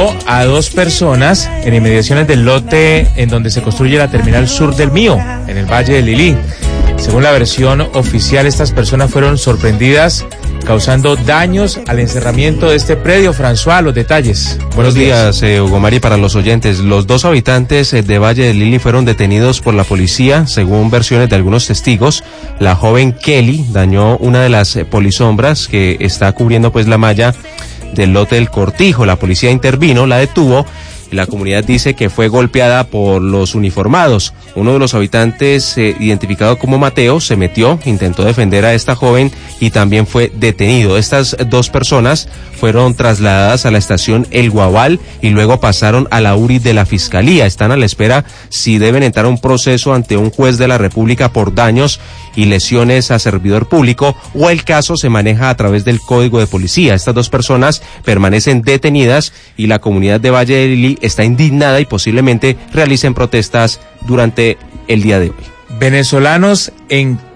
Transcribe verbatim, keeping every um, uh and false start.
detenido a dos personas en inmediaciones del lote en donde se construye la terminal sur del Mío, en el Valle del Lilí. Según la versión oficial, estas personas fueron sorprendidas causando daños al encerramiento de este predio. François, los detalles. Buenos, Buenos días, días eh, Hugo Mari, para los oyentes. Los dos habitantes eh, de Valle del Lilí fueron detenidos por la policía, según versiones de algunos testigos. La joven Kelly dañó una de las eh, polisombras que está cubriendo pues la malla del lote del Cortijo. La policía intervino, la detuvo. La comunidad dice que fue golpeada por los uniformados. Uno de los habitantes, eh, identificado como Mateo, se metió, intentó defender a esta joven y también fue detenido. Estas dos personas fueron trasladadas a la estación El Guabal y luego pasaron a la U R I de la Fiscalía. Están a la espera si deben entrar a un proceso ante un juez de la República por daños y lesiones a servidor público, o el caso se maneja a través del Código de Policía. Estas dos personas permanecen detenidas y la comunidad de Valle del Lilí está indignada y posiblemente realicen protestas durante el día de hoy. Venezolanos en